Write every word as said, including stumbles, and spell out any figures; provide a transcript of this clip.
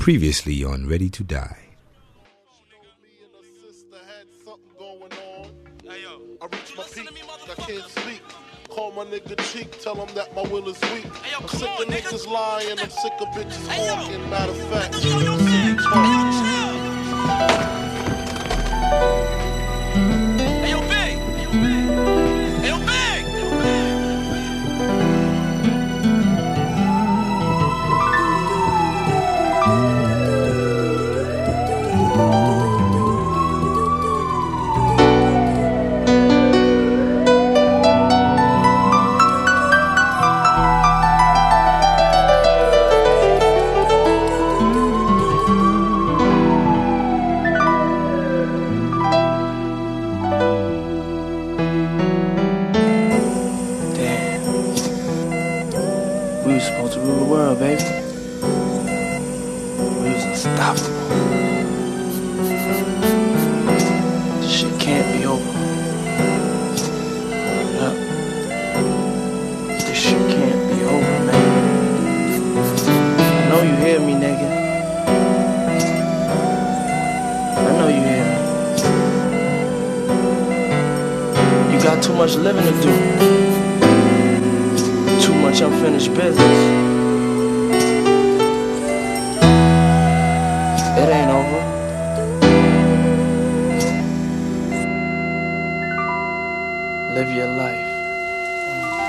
Previously on Ready to Die. I reach my peak, I can't speak. Call my nigga cheek, tell him that my will is weak. Hey, yo, I'm sick of niggas lying, I'm sick of bitches hey, talking. Matter of fact, I'm sick of talking. Hey, yo, Big! Hey, yo, Big! We was supposed to rule the world, baby. We was unstoppable. This shit can't be over. Up. This shit can't be over, man. I know you hear me, nigga. I know you hear me. You got too much living to do. Too much unfinished business. It ain't over. Live your life.